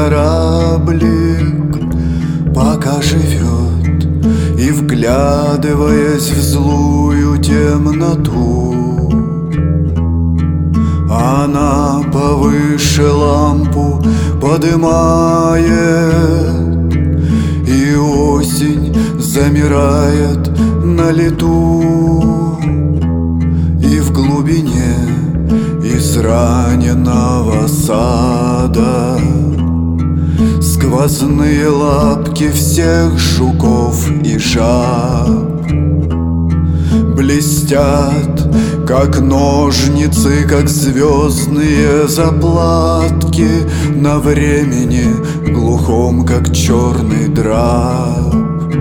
кораблик пока живет, и, вглядываясь в злую темноту, она повыше лампу подымает, и осень замирает на лету, и в глубине израненного сада сквозные лапки всех жуков и жаб блестят, как ножницы, как звездные заплатки на времени глухом, как черный драп.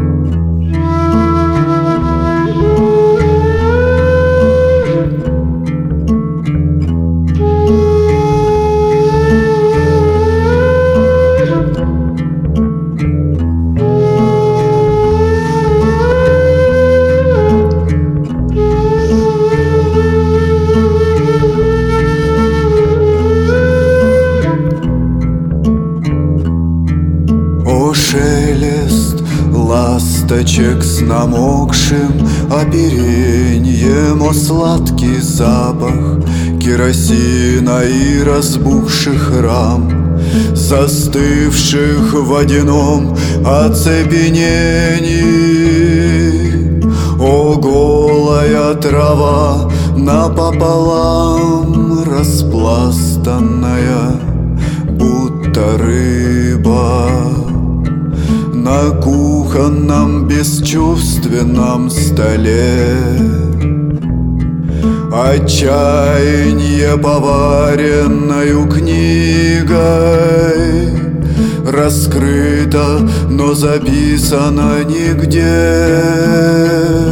Шелест ласточек с намокшим опереньем, о сладкий запах керосина и разбухших рам, застывших в водяном оцепенении, о голая трава напополам распластанная, будто рыба на кухонном бесчувственном столе. Отчаяние поваренною книгой раскрыто, но записано нигде.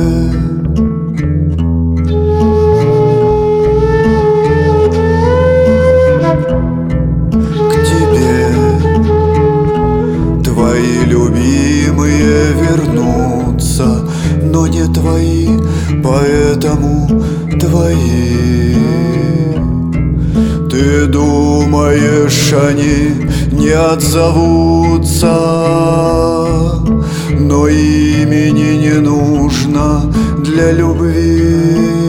Твои любимые вернутся, но не твои, поэтому твои. Ты думаешь, они не отзовутся, но имени не нужно для любви.